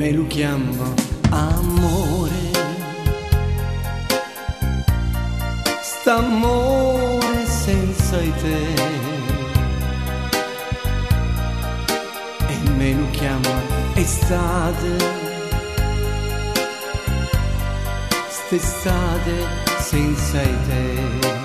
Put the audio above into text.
me lo chiamo amore. St'amore senza te, e me lo chiama estate, st'estate senza te.